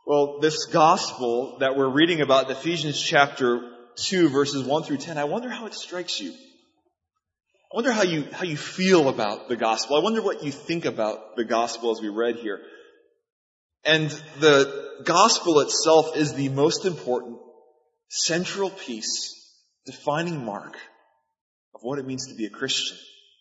Well, this gospel that we're reading about, Ephesians chapter 2, verses 1 through 10, I wonder how it strikes you. I wonder how you feel about the gospel. I wonder what you think about the gospel as we read here. And the gospel itself is the most important, central piece, defining mark of what it means to be a Christian.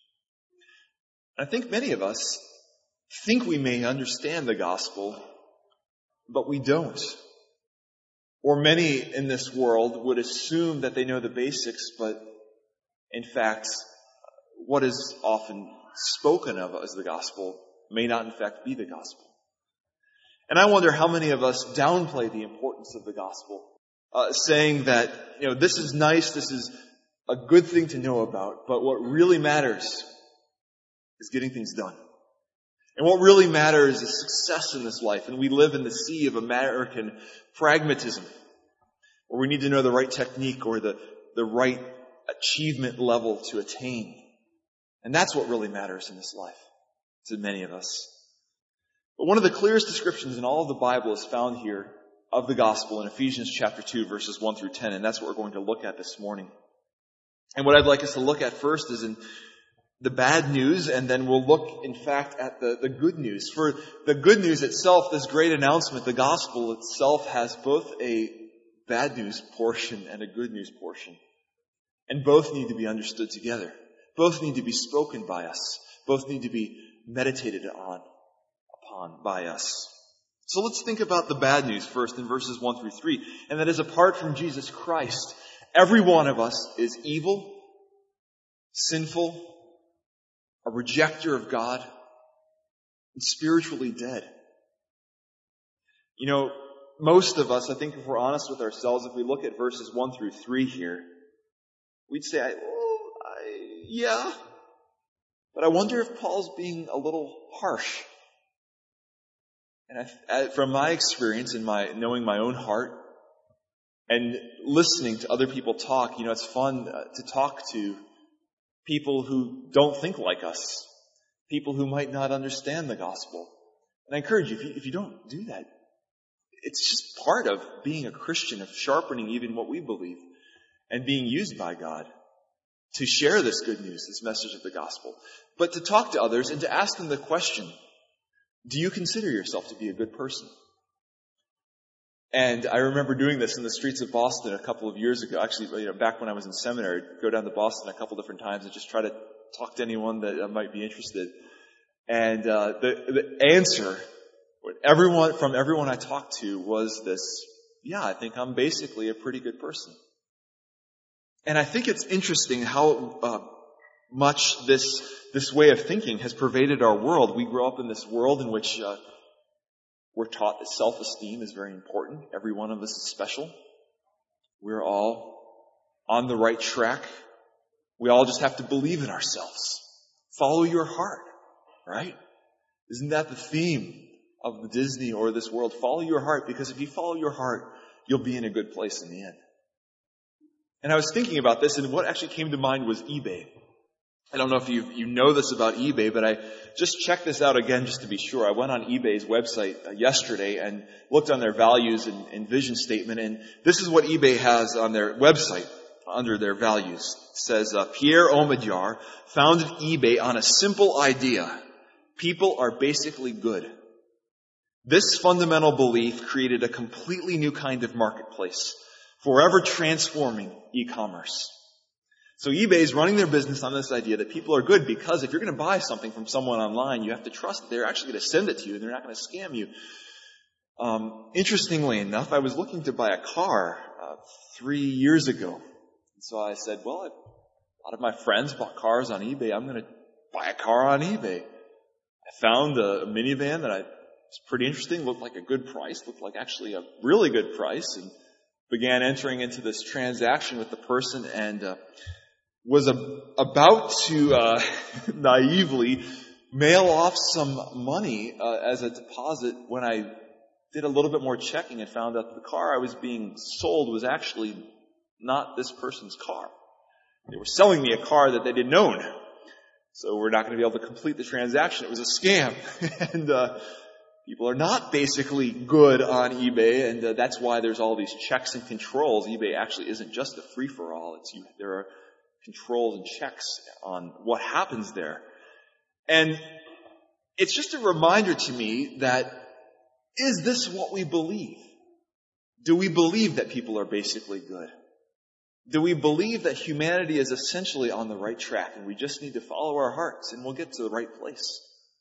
I think many of us think we may understand the gospel, but we don't. Or many in this world would assume that they know the basics, but in fact, what is often spoken of as the gospel may not in fact be the gospel. And I wonder how many of us downplay the importance of the gospel, saying that, this is nice, this is a good thing to know about, but what really matters is getting things done. And what really matters is success in this life. And we live in the sea of American pragmatism, where we need to know the right technique or the right achievement level to attain. And that's what really matters in this life to many of us. But one of the clearest descriptions in all of the Bible is found here of the gospel in Ephesians chapter 2, verses 1 through 10. And that's what we're going to look at this morning. And what I'd like us to look at first is in the bad news, and then we'll look, in fact, at the good news. For the good news itself, this great announcement, the gospel itself has both a bad news portion and a good news portion. And both need to be understood together. Both need to be spoken by us. Both need to be meditated upon by us. So let's think about the bad news first in verses 1 through 3. And that is, apart from Jesus Christ, every one of us is evil, sinful, a rejecter of God, and spiritually dead. Most of us, I think if we're honest with ourselves, if we look at verses 1 through 3 here, we'd say, yeah. But I wonder if Paul's being a little harsh. And from my experience in knowing my own heart and listening to other people talk, it's fun to talk to people who don't think like us, people who might not understand the gospel. And I encourage you, if you don't do that, it's just part of being a Christian, of sharpening even what we believe and being used by God to share this good news, this message of the gospel. But to talk to others and to ask them the question, do you consider yourself to be a good person? And I remember doing this in the streets of Boston a couple of years ago. Actually, back when I was in seminary, I'd go down to Boston a couple different times and just try to talk to anyone that might be interested. And the answer from everyone I talked to was this: yeah, I think I'm basically a pretty good person. And I think it's interesting how much this way of thinking has pervaded our world. We grow up in this world in which we're taught that self-esteem is very important. Every one of us is special. We're all on the right track. We all just have to believe in ourselves. Follow your heart, right? Isn't that the theme of the Disney or this world? Follow your heart, because if you follow your heart, you'll be in a good place in the end. And I was thinking about this, and what actually came to mind was eBay. I don't know if you know this about eBay, but I just checked this out again just to be sure. I went on eBay's website yesterday and looked on their values and vision statement, and this is what eBay has on their website under their values. It says, Pierre Omidyar founded eBay on a simple idea. People are basically good. This fundamental belief created a completely new kind of marketplace, forever transforming e-commerce. So eBay is running their business on this idea that people are good, because if you're going to buy something from someone online, you have to trust that they're actually going to send it to you and they're not going to scam you. Interestingly enough, I was looking to buy a car 3 years ago. So I said, well, a lot of my friends bought cars on eBay. I'm going to buy a car on eBay. I found a minivan that was pretty interesting, looked like a good price, looked like actually a really good price, and began entering into this transaction with the person, and was about to naively mail off some money as a deposit when I did a little bit more checking and found out that the car I was being sold was actually not this person's car. They were selling me a car that they didn't own. So we're not going to be able to complete the transaction. It was a scam. And People are not basically good on eBay, and that's why there's all these checks and controls. eBay actually isn't just a free-for-all. There are controls and checks on what happens there. And it's just a reminder to me that, is this what we believe? Do we believe that people are basically good? Do we believe that humanity is essentially on the right track and we just need to follow our hearts and we'll get to the right place?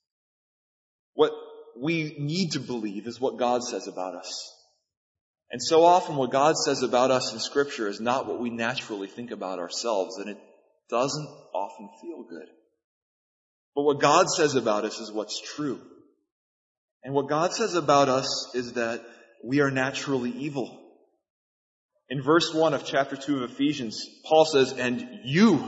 What we need to believe is what God says about us. And so often what God says about us in Scripture is not what we naturally think about ourselves, and it doesn't often feel good. But what God says about us is what's true. And what God says about us is that we are naturally evil. In verse 1 of chapter 2 of Ephesians, Paul says, and you.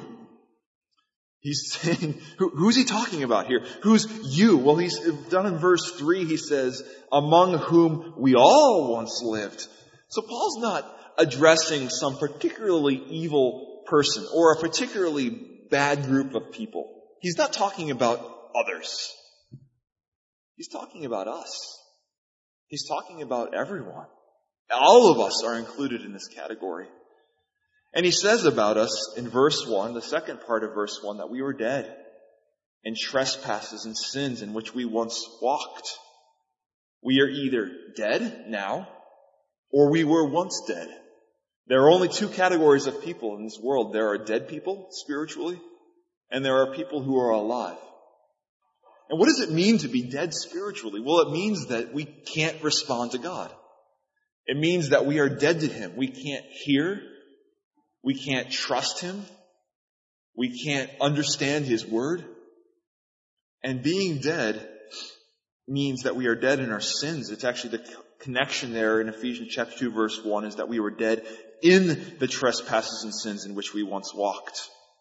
He's saying, who's he talking about here? Who's you? Well, he's done in verse 3, he says, among whom we all once lived. So Paul's not addressing some particularly evil person or a particularly bad group of people. He's not talking about others. He's talking about us. He's talking about everyone. All of us are included in this category. And he says about us in verse 1, the second part of verse 1, that we were dead in trespasses and sins in which we once walked. We are either dead now, or we were once dead. There are only two categories of people in this world. There are dead people, spiritually, and there are people who are alive. And what does it mean to be dead spiritually? Well, it means that we can't respond to God. It means that we are dead to Him. We can't hear. We can't trust Him. We can't understand His Word. And being dead means that we are dead in our sins. It's actually the connection there in Ephesians chapter 2 verse 1 is that we were dead in the trespasses and sins in which we once walked.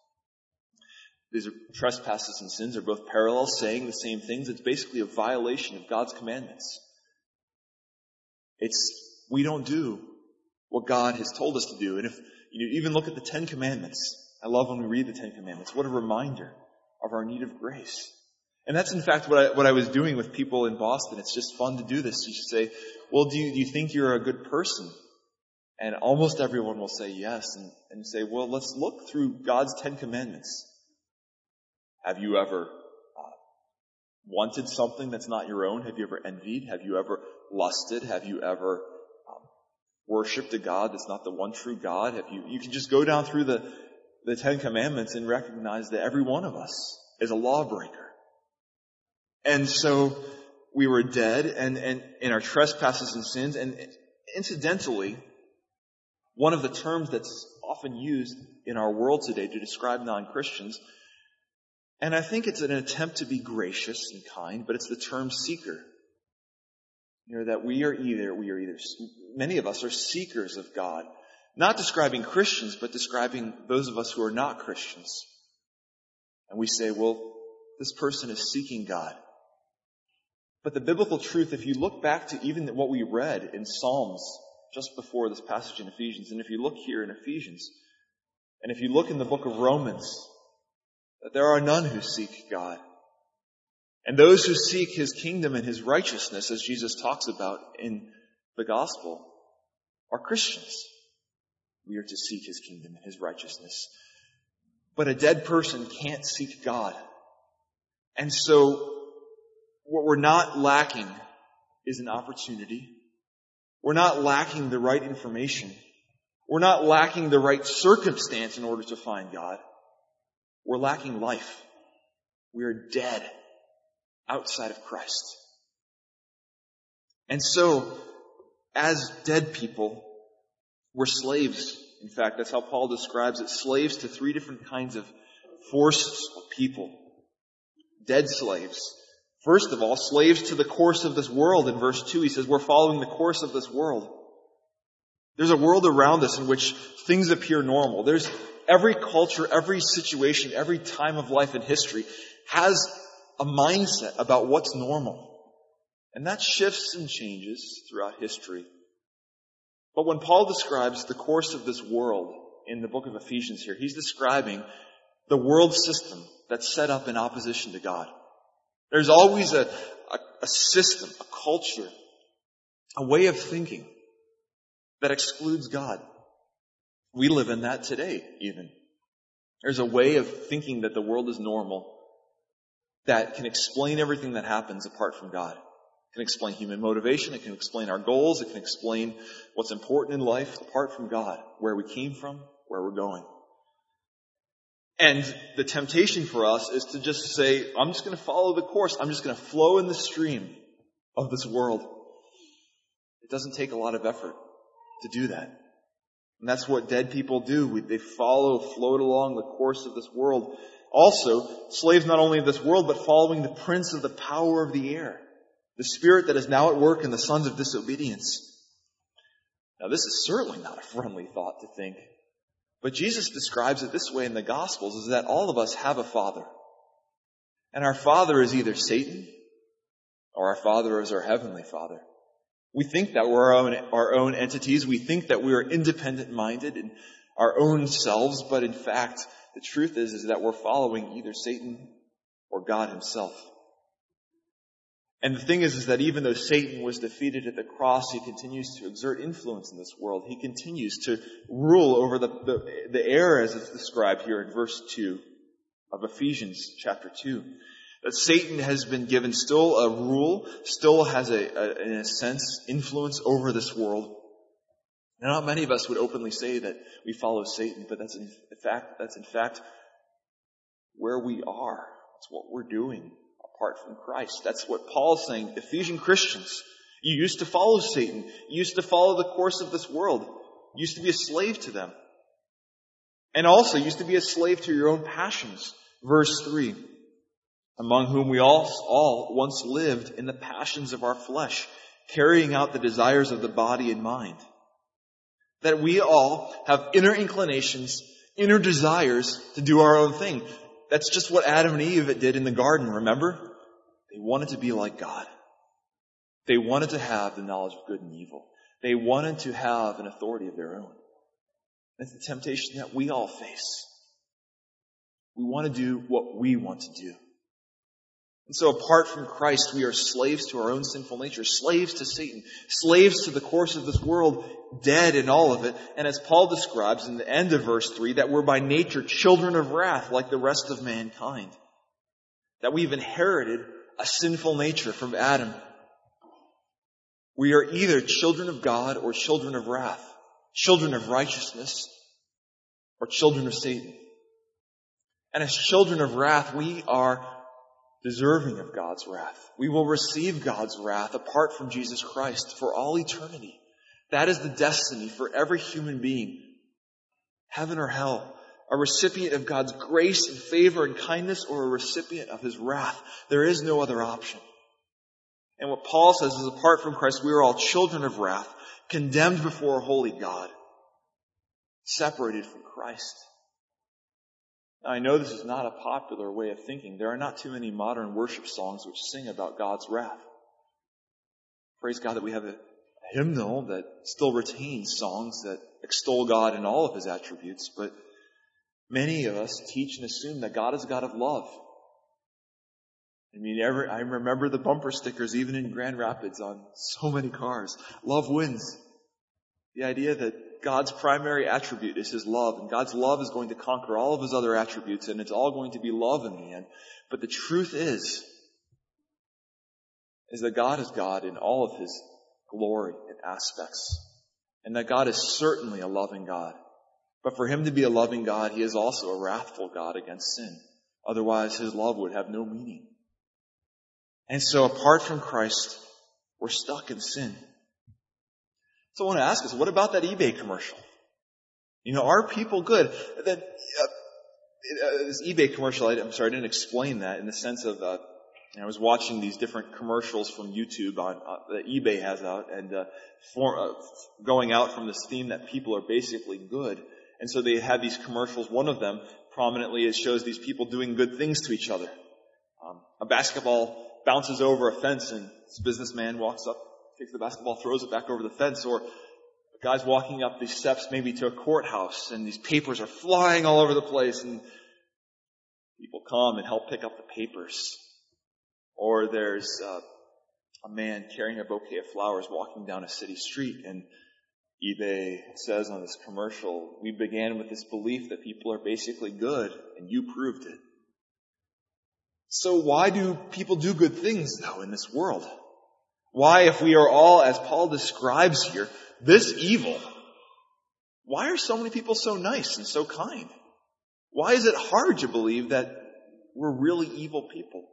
These trespasses and sins are both parallel, saying the same things. It's basically a violation of God's commandments. We don't do what God has told us to do. And if you even look at the Ten Commandments, I love when we read the Ten Commandments. What a reminder of our need of grace. And that's in fact what I was doing with people in Boston. It's just fun to do this. You just say, well, do you think you're a good person? And almost everyone will say yes. And say, well, let's look through God's Ten Commandments. Have you ever wanted something that's not your own? Have you ever envied? Have you ever lusted? Have you ever worshipped a God that's not the one true God? You can just go down through the Ten Commandments and recognize that every one of us is a lawbreaker. And so we were dead and in our trespasses and sins. And incidentally, one of the terms that's often used in our world today to describe non-Christians, and I think it's an attempt to be gracious and kind, but it's the term seeker. That we are either, many of us are seekers of God. Not describing Christians, but describing those of us who are not Christians. And we say, well, this person is seeking God. But the biblical truth, if you look back to even what we read in Psalms just before this passage in Ephesians, and if you look here in Ephesians, and if you look in the book of Romans, that there are none who seek God. And those who seek His kingdom and His righteousness, as Jesus talks about in the gospel, are Christians. We are to seek His kingdom and His righteousness. But a dead person can't seek God. And so, what we're not lacking is an opportunity. We're not lacking the right information. We're not lacking the right circumstance in order to find God. We're lacking life. We are dead outside of Christ. And so, as dead people, we're slaves. In fact, that's how Paul describes it. Slaves to three different kinds of forces of people. Dead slaves. First of all, slaves to the course of this world. In verse 2, he says, we're following the course of this world. There's a world around us in which things appear normal. There's every culture, every situation, every time of life in history has a mindset about what's normal. And that shifts and changes throughout history. But when Paul describes the course of this world in the book of Ephesians here, he's describing the world system that's set up in opposition to God. There's always a system, a culture, a way of thinking that excludes God. We live in that today, even. There's a way of thinking that the world is normal that can explain everything that happens apart from God. It can explain human motivation. It can explain our goals. It can explain what's important in life apart from God, where we came from, where we're going. And the temptation for us is to just say, I'm just going to follow the course. I'm just going to flow in the stream of this world. It doesn't take a lot of effort to do that. And that's what dead people do. They float along the course of this world. Also, slaves not only of this world, but following the prince of the power of the air, the spirit that is now at work in the sons of disobedience. Now, this is certainly not a friendly thought to think. But Jesus describes it this way in the Gospels, is that all of us have a father. And our father is either Satan or our father is our heavenly Father. We think that we're our own entities. We think that we are independent-minded in our own selves. But in fact, the truth is that we're following either Satan or God himself. And the thing is that even though Satan was defeated at the cross, he continues to exert influence in this world. He continues to rule over the air, as it's described here in verse 2 of Ephesians chapter 2. That Satan has been given still a rule, still has in a sense, influence over this world. Now, not many of us would openly say that we follow Satan, but that's in fact where we are. That's what we're doing apart from Christ. That's what Paul's saying. Ephesian Christians, you used to follow Satan. You used to follow the course of this world. You used to be a slave to them. And also used to be a slave to your own passions. Verse 3, among whom we all once lived in the passions of our flesh, carrying out the desires of the body and mind. That we all have inner inclinations, inner desires to do our own thing. That's just what Adam and Eve did in the garden, remember? They wanted to be like God. They wanted to have the knowledge of good and evil. They wanted to have an authority of their own. That's the temptation that we all face. We want to do what we want to do. And so apart from Christ, we are slaves to our own sinful nature, slaves to Satan, slaves to the course of this world, dead in all of it. And as Paul describes in the end of verse 3, that we're by nature children of wrath like the rest of mankind. That we've inherited a sinful nature from Adam. We are either children of God or children of wrath, children of righteousness or children of Satan. And as children of wrath, we are deserving of God's wrath. We will receive God's wrath apart from Jesus Christ for all eternity. That is the destiny for every human being. Heaven or hell. A recipient of God's grace and favor and kindness, or a recipient of his wrath. There is no other option. And what Paul says is, apart from Christ, we are all children of wrath, condemned before a holy God, separated from Christ. Now, I know this is not a popular way of thinking. There are not too many modern worship songs which sing about God's wrath. Praise God that we have a hymnal that still retains songs that extol God in all of his attributes, but many of us teach and assume that God is a God of love. I remember the bumper stickers even in Grand Rapids on so many cars. Love wins. The idea that God's primary attribute is his love, and God's love is going to conquer all of his other attributes, and it's all going to be love in the end. But the truth is that God is God in all of his glory and aspects, and that God is certainly a loving God. But for him to be a loving God, he is also a wrathful God against sin. Otherwise, his love would have no meaning. And so apart from Christ, we're stuck in sin. So I want to ask us, what about that eBay commercial? Are people good? This eBay commercial, I didn't explain that in the sense of, I was watching these different commercials from YouTube that eBay has out, and going out from this theme that people are basically good. And so they have these commercials. One of them, prominently, it shows these people doing good things to each other. A basketball bounces over a fence, and this businessman walks up, takes the basketball, throws it back over the fence, or a guy's walking up these steps maybe to a courthouse, and these papers are flying all over the place, and people come and help pick up the papers. Or there's a man carrying a bouquet of flowers walking down a city street, and eBay says on this commercial, "We began with this belief that people are basically good, and you proved it." So why do people do good things, though, in this world? Why, if we are all, as Paul describes here, this evil, why are so many people so nice and so kind? Why is it hard to believe that we're really evil people?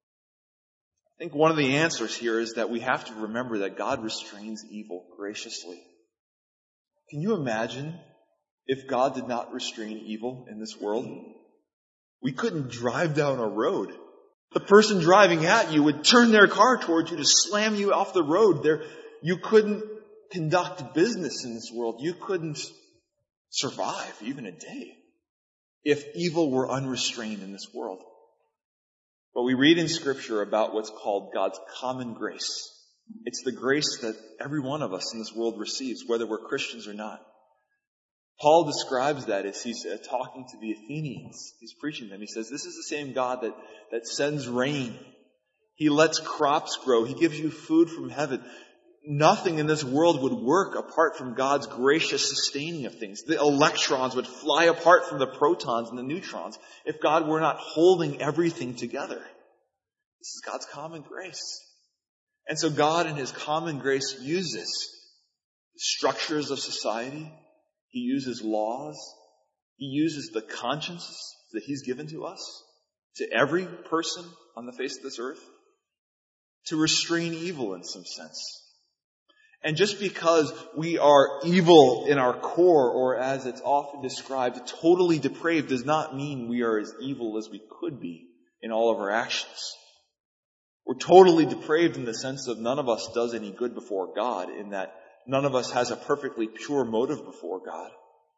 I think one of the answers here is that we have to remember that God restrains evil graciously. Can you imagine if God did not restrain evil in this world? We couldn't drive down a road. The person driving at you would turn their car towards you to slam you off the road. You couldn't conduct business in this world. You couldn't survive even a day if evil were unrestrained in this world. But we read in Scripture about what's called God's common grace. It's the grace that every one of us in this world receives, whether we're Christians or not. Paul describes that as he's talking to the Athenians. He's preaching to them. He says, this is the same God that sends rain. He lets crops grow. He gives you food from heaven. Nothing in this world would work apart from God's gracious sustaining of things. The electrons would fly apart from the protons and the neutrons if God were not holding everything together. This is God's common grace. And so God in His common grace uses structures of society. He uses laws. He uses the consciences that He's given to us, to every person on the face of this earth, to restrain evil in some sense. And just because we are evil in our core, or as it's often described, totally depraved, does not mean we are as evil as we could be in all of our actions. We're totally depraved in the sense of none of us does any good before God, in that none of us has a perfectly pure motive before God.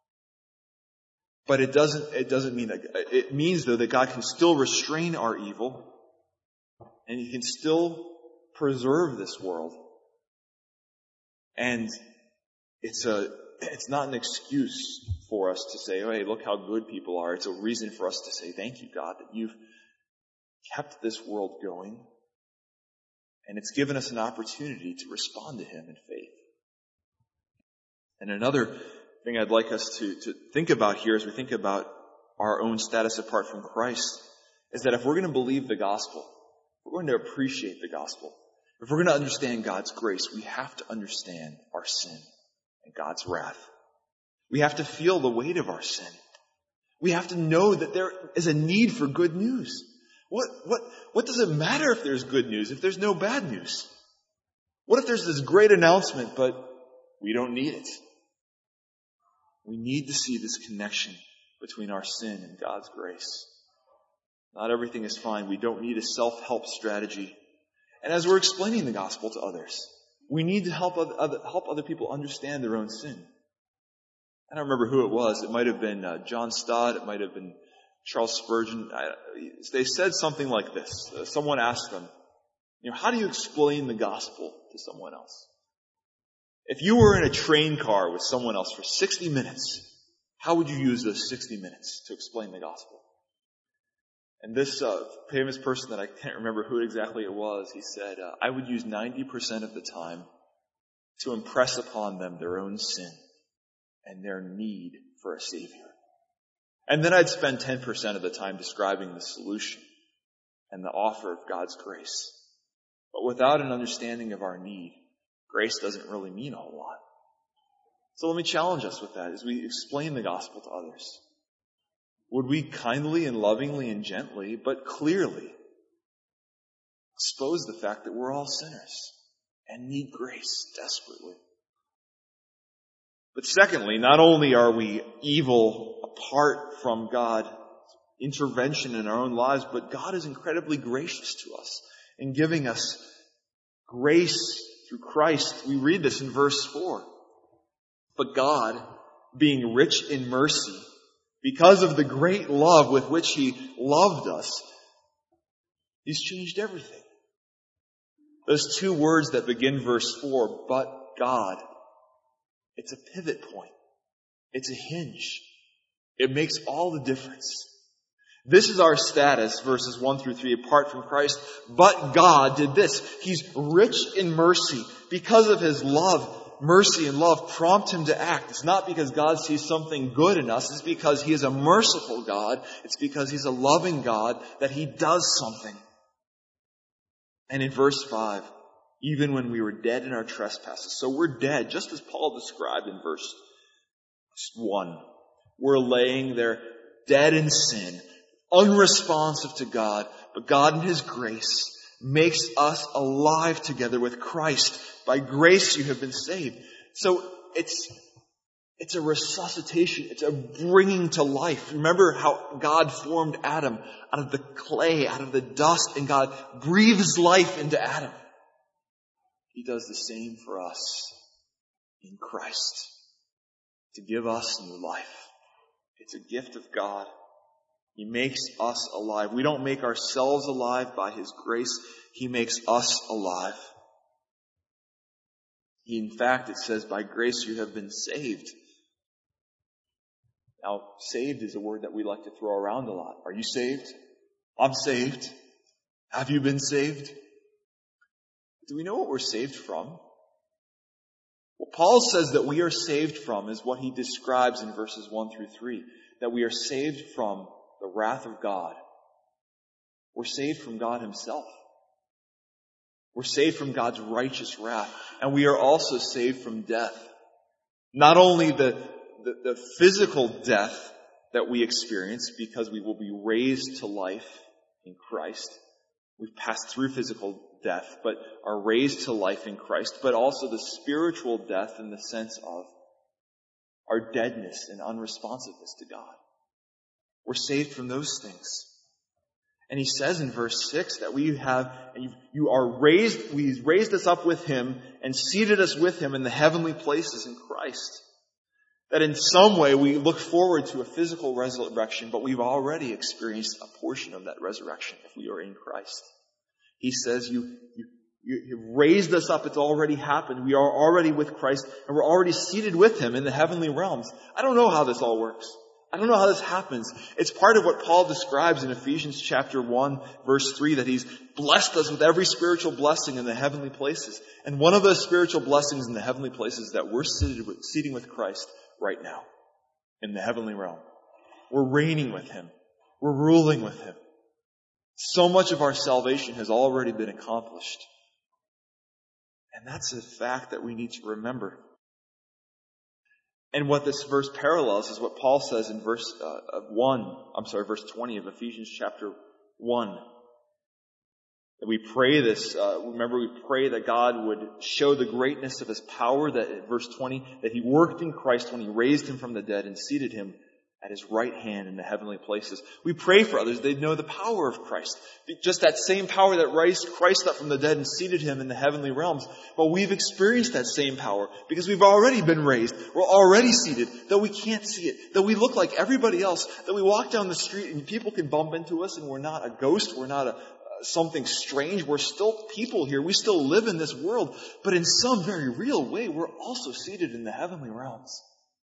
But it doesn't mean that, it means though that God can still restrain our evil, and He can still preserve this world. And it's not an excuse for us to say, oh, hey, look how good people are. It's a reason for us to say, thank you, God, that You've kept this world going. And it's given us an opportunity to respond to Him in faith. And another thing I'd like us to think about here as we think about our own status apart from Christ is that if we're going to believe the gospel, if we're going to appreciate the gospel, if we're going to understand God's grace, we have to understand our sin and God's wrath. We have to feel the weight of our sin. We have to know that there is a need for good news. What does it matter if there's good news, if there's no bad news? What if there's this great announcement, but we don't need it? We need to see this connection between our sin and God's grace. Not everything is fine. We don't need a self-help strategy. And as we're explaining the gospel to others, we need to help other people understand their own sin. I don't remember who it was. It might have been John Stott. It might have been Charles Spurgeon. They said something like this. Someone asked them, how do you explain the gospel to someone else? If you were in a train car with someone else for 60 minutes, how would you use those 60 minutes to explain the gospel? And this famous person that I can't remember who exactly it was, he said, I would use 90% of the time to impress upon them their own sin and their need for a Savior. And then I'd spend 10% of the time describing the solution and the offer of God's grace. But without an understanding of our need, grace doesn't really mean a whole lot. So let me challenge us with that as we explain the gospel to others. Would we kindly and lovingly and gently, but clearly, expose the fact that we're all sinners and need grace desperately? But secondly, not only are we evil apart from God's intervention in our own lives, but God is incredibly gracious to us in giving us grace through Christ. We read this in verse 4. But God, being rich in mercy, because of the great love with which He loved us, He's changed everything. Those two words that begin verse 4, but God, it's a pivot point. It's a hinge. It makes all the difference. This is our status, verses 1 through 3, apart from Christ. But God did this. He's rich in mercy. Because of His love, mercy and love prompt Him to act. It's not because God sees something good in us. It's because He is a merciful God. It's because He's a loving God that He does something. And in verse 5, even when we were dead in our trespasses. So we're dead, just as Paul described in verse 1. We're laying there dead in sin, unresponsive to God, but God in His grace makes us alive together with Christ. By grace you have been saved. So it's a resuscitation. It's a bringing to life. Remember how God formed Adam out of the clay, out of the dust, and God breathes life into Adam. He does the same for us in Christ to give us new life. It's a gift of God. He makes us alive. We don't make ourselves alive by His grace. He makes us alive. In fact, it says, by grace you have been saved. Now, saved is a word that we like to throw around a lot. Are you saved? I'm saved. Have you been saved? Do we know what we're saved from? What Paul says that we are saved from is what he describes in verses 1 through 3. That we are saved from the wrath of God. We're saved from God Himself. We're saved from God's righteous wrath. And we are also saved from death. Not only the physical death that we experience because we will be raised to life in Christ. We've passed through physical death, but are raised to life in Christ. But also the spiritual death in the sense of our deadness and unresponsiveness to God. We're saved from those things. And he says in verse 6 that He's raised us up with Him and seated us with Him in the heavenly places in Christ. That in some way we look forward to a physical resurrection, but we've already experienced a portion of that resurrection if we are in Christ. He says, you've raised us up. It's already happened. We are already with Christ, and we're already seated with Him in the heavenly realms. I don't know how this all works. I don't know how this happens. It's part of what Paul describes in Ephesians chapter 1, verse 3, that He's blessed us with every spiritual blessing in the heavenly places. And one of those spiritual blessings in the heavenly places is that we're seating with Christ right now in the heavenly realm. We're reigning with Him. We're ruling with Him. So much of our salvation has already been accomplished. And that's a fact that we need to remember. And what this verse parallels is what Paul says in verse 20 of Ephesians chapter 1. That we pray this, remember we pray that God would show the greatness of His power, that verse 20, that He worked in Christ when He raised Him from the dead and seated Him at His right hand in the heavenly places. We pray for others. They know the power of Christ. Just that same power that raised Christ up from the dead and seated Him in the heavenly realms. But we've experienced that same power because we've already been raised. We're already seated, though we can't see it. Though we look like everybody else. That we walk down the street and people can bump into us and we're not a ghost. We're not something strange. We're still people here. We still live in this world. But in some very real way, we're also seated in the heavenly realms.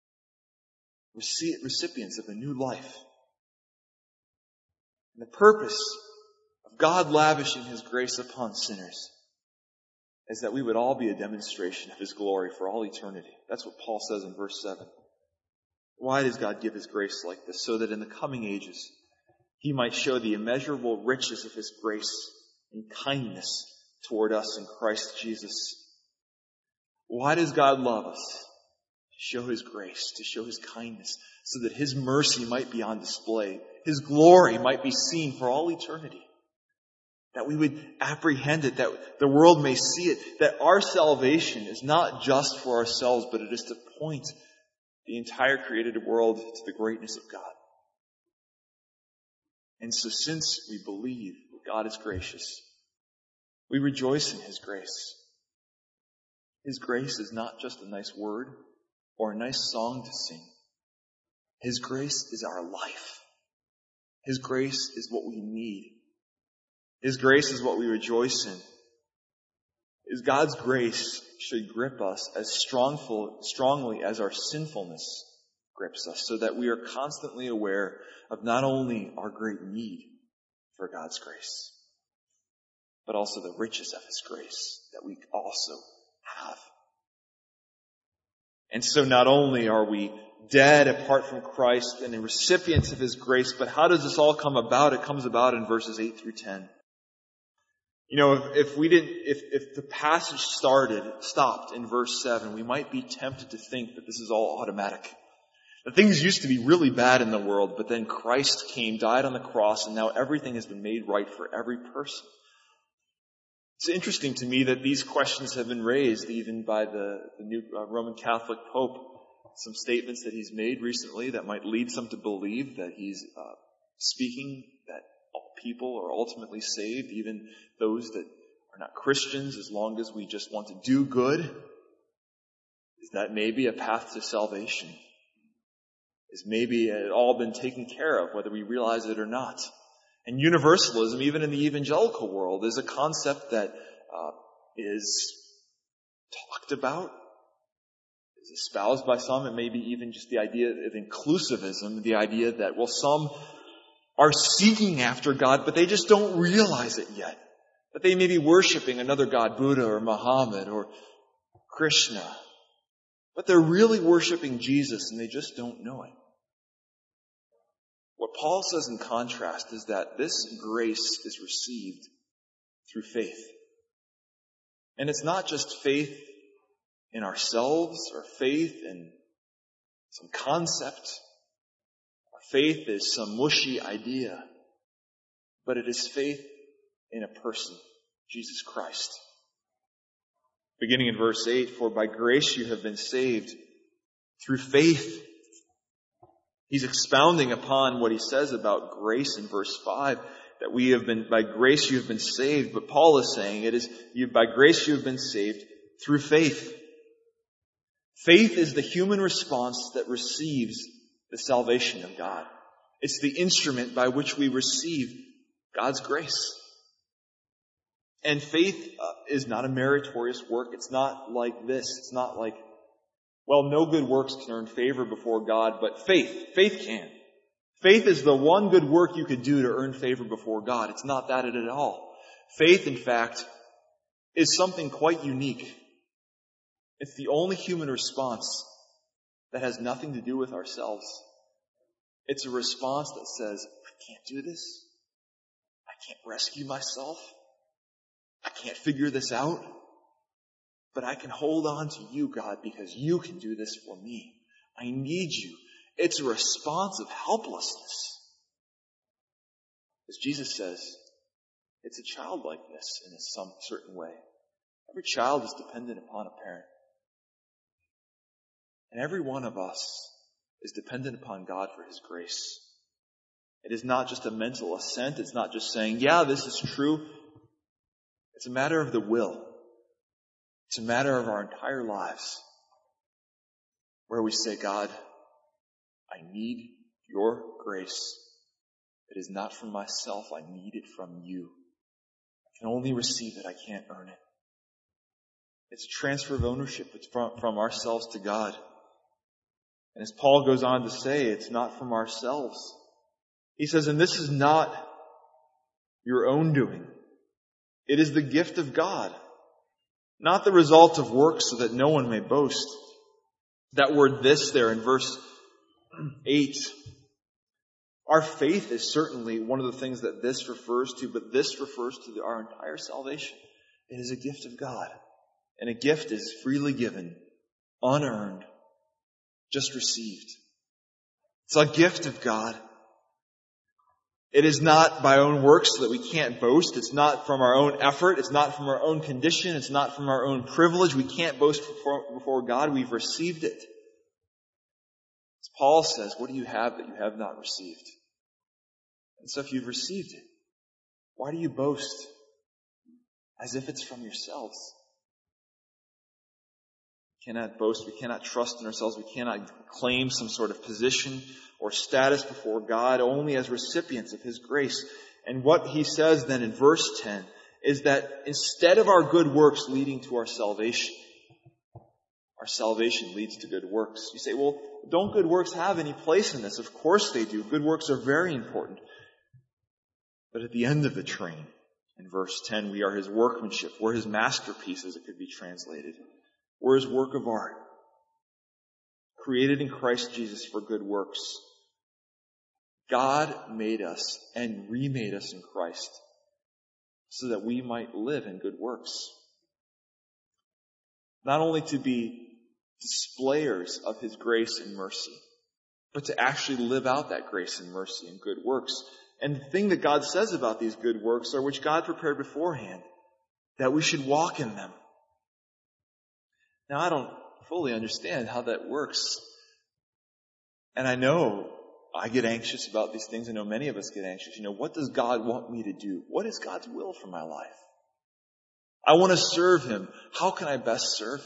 Recipients of a new life. And the purpose of God lavishing His grace upon sinners is that we would all be a demonstration of His glory for all eternity. That's what Paul says in verse 7. Why does God give His grace like this? So that in the coming ages, He might show the immeasurable riches of His grace and kindness toward us in Christ Jesus. Why does God love us? To show His grace, to show His kindness, so that His mercy might be on display. His glory might be seen for all eternity. That we would apprehend it, that the world may see it, that our salvation is not just for ourselves, but it is to point the entire created world to the greatness of God. And so since we believe that God is gracious, we rejoice in His grace. His grace is not just a nice word or a nice song to sing. His grace is our life. His grace is what we need. His grace is what we rejoice in. God's grace should grip us as strongly as our sinfulness grips us, so that we are constantly aware of not only our great need for God's grace, but also the riches of His grace that we also have. And so not only are we dead apart from Christ and the recipients of His grace, but how does this all come about? It comes about in verses 8 through 10. You know, if the passage stopped in verse 7, we might be tempted to think that this is all automatic. That things used to be really bad in the world, but then Christ came, died on the cross, and now everything has been made right for every person. It's interesting to me that these questions have been raised even by the new Roman Catholic Pope. Some statements that he's made recently that might lead some to believe that he's speaking that all people are ultimately saved, even those that are not Christians, as long as we just want to do good. Is that maybe a path to salvation? Is maybe it all been taken care of, whether we realize it or not? And universalism, even in the evangelical world, is a concept that is talked about, is espoused by some, and maybe even just the idea of inclusivism, the idea that, well, some are seeking after God, but they just don't realize it yet. That they may be worshiping another god, Buddha or Muhammad or Krishna, but they're really worshiping Jesus and they just don't know it. What Paul says in contrast is that this grace is received through faith. And it's not just faith in ourselves or faith in some concept. Or faith is some mushy idea. But it is faith in a person, Jesus Christ. Beginning in verse 8, for by grace you have been saved through faith. He's expounding upon what he says about grace in verse 5, that we have been, by grace you have been saved. But Paul is saying it is, by grace you have been saved through faith. Faith is the human response that receives the salvation of God. It's the instrument by which we receive God's grace. And faith is not a meritorious work. It's not like this. It's not like, well, no good works can earn favor before God, but faith can. Faith is the one good work you could do to earn favor before God. It's not that at all. Faith, in fact, is something quite unique. It's the only human response that has nothing to do with ourselves. It's a response that says, I can't do this. I can't rescue myself. I can't figure this out. But I can hold on to you, God, because you can do this for me. I need you. It's a response of helplessness. As Jesus says, it's a childlikeness in some certain way. Every child is dependent upon a parent. And every one of us is dependent upon God for His grace. It is not just a mental assent. It's not just saying, yeah, this is true. It's a matter of the will. It's a matter of our entire lives where we say, God, I need your grace. It is not from myself. I need it from you. I can only receive it. I can't earn it. It's a transfer of ownership. It's from ourselves to God. And as Paul goes on to say, it's not from ourselves. He says, and this is not your own doing. It is the gift of God, not the result of works, so that no one may boast. That word this there in verse 8. Our faith is certainly one of the things that this refers to, but this refers to our entire salvation. It is a gift of God. And a gift is freely given, unearned, just received. It's a gift of God. It is not by own works so that we can't boast. It's not from our own effort. It's not from our own condition. It's not from our own privilege. We can't boast before God. We've received it. As Paul says, what do you have that you have not received? And so if you've received it, why do you boast as if it's from yourselves? We cannot boast. We cannot trust in ourselves. We cannot claim some sort of position or status before God, only as recipients of His grace. And what he says then in verse 10 is that instead of our good works leading to our salvation, our salvation leads to good works. You say, well, don't good works have any place in this? Of course they do. Good works are very important. But at the end of the train, in verse 10, we are his workmanship. We're his masterpiece, as it could be translated. We're his work of art, created in Christ Jesus for good works. God made us and remade us in Christ so that we might live in good works. Not only to be displayers of his grace and mercy, but to actually live out that grace and mercy and good works. And the thing that God says about these good works are which God prepared beforehand, that we should walk in them. Now, I don't fully understand how that works. And I know I get anxious about these things. I know many of us get anxious. What does God want me to do? What is God's will for my life? I want to serve him. How can I best serve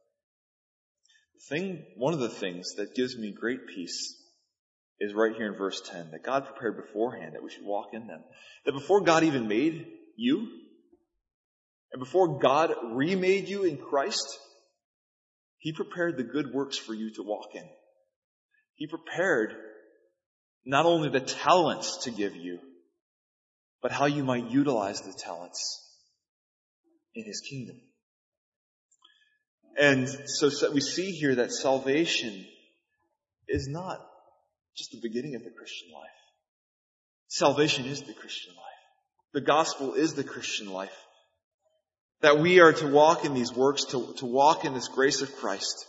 him? One of the things that gives me great peace is right here in verse 10, that God prepared beforehand that we should walk in them. That before God even made you, and before God remade you in Christ, he prepared the good works for you to walk in. He prepared not only the talents to give you, but how you might utilize the talents in his kingdom. And so we see here that salvation is not just the beginning of the Christian life. Salvation is the Christian life. The gospel is the Christian life. That we are to walk in these works, to walk in this grace of Christ.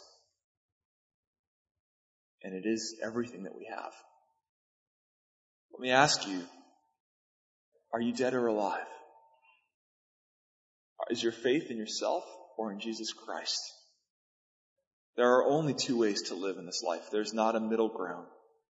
And it is everything that we have. Let me ask you, are you dead or alive? Is your faith in yourself or in Jesus Christ? There are only two ways to live in this life. There's not a middle ground.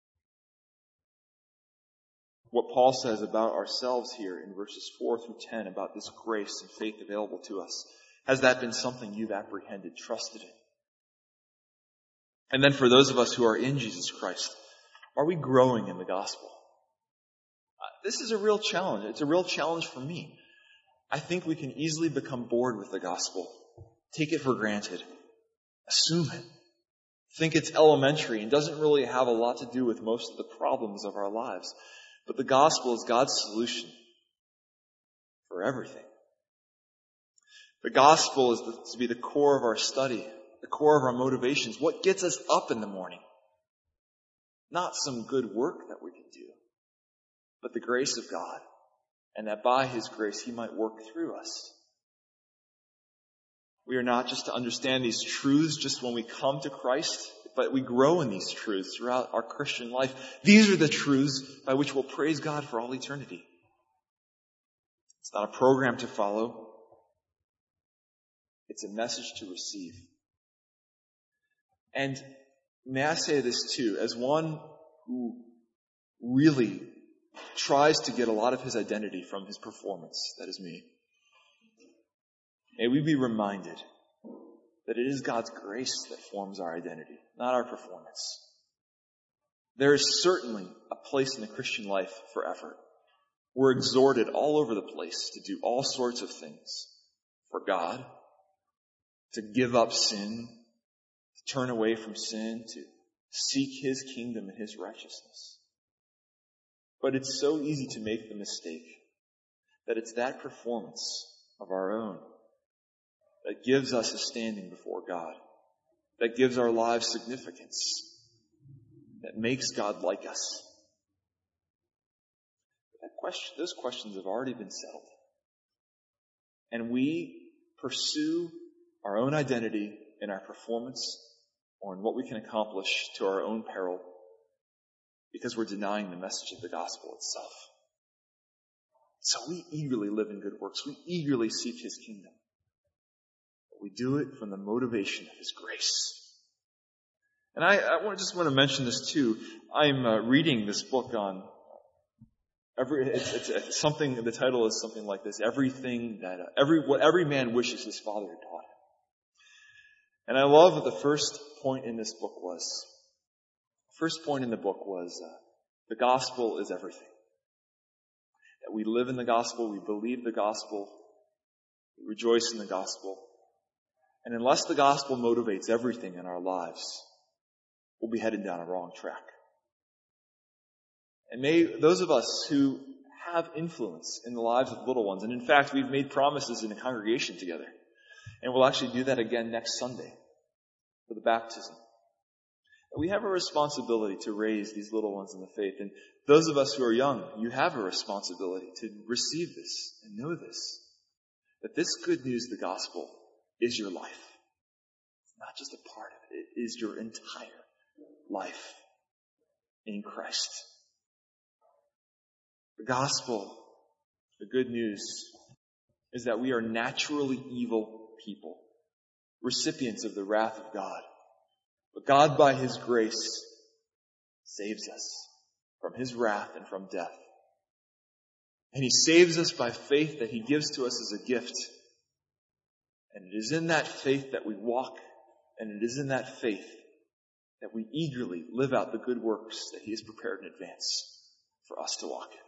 What Paul says about ourselves here in verses 4 through 10 about this grace and faith available to us, has that been something you've apprehended, trusted in? And then for those of us who are in Jesus Christ, are we growing in the gospel? This is a real challenge. It's a real challenge for me. I think we can easily become bored with the gospel, take it for granted, assume it, think it's elementary and doesn't really have a lot to do with most of the problems of our lives. But the gospel is God's solution for everything. The gospel is to be the core of our study, the core of our motivations, what gets us up in the morning. Not some good work that we can do, but the grace of God, and that by his grace he might work through us. We are not just to understand these truths just when we come to Christ, but we grow in these truths throughout our Christian life. These are the truths by which we'll praise God for all eternity. It's not a program to follow. It's a message to receive. And may I say this too, as one who really tries to get a lot of his identity from his performance, that is me. May we be reminded that it is God's grace that forms our identity, not our performance. There is certainly a place in the Christian life for effort. We're exhorted all over the place to do all sorts of things for God, to give up sin, to turn away from sin, to seek his kingdom and his righteousness. But it's so easy to make the mistake that it's that performance of our own that gives us a standing before God, that gives our lives significance, that makes God like us. Those questions have already been settled. And we pursue our own identity in our performance or in what we can accomplish to our own peril because we're denying the message of the gospel itself. So we eagerly live in good works. We eagerly seek his kingdom. But we do it from the motivation of his grace. And I just want to mention this too. I'm reading this book on it's something. The title is something like this: what every man wishes his father had taught him. And I love what the first point in this book was. First point in the book was the gospel is everything. That we live in the gospel, we believe the gospel, we rejoice in the gospel, And unless the gospel motivates everything in our lives, we'll be headed down a wrong track. And may those of us who have influence in the lives of little ones, and in fact, we've made promises in a congregation together, and we'll actually do that again next Sunday for the baptism. We have a responsibility to raise these little ones in the faith. And those of us who are young, you have a responsibility to receive this and know this. That this good news, the gospel, is your life. It's not just a part of it. It is your entire life in Christ. The gospel, the good news, is that we are naturally evil people, recipients of the wrath of God. But God, by His grace, saves us from His wrath and from death. And He saves us by faith that He gives to us as a gift. And it is in that faith that we walk, and it is in that faith that we eagerly live out the good works that He has prepared in advance for us to walk in.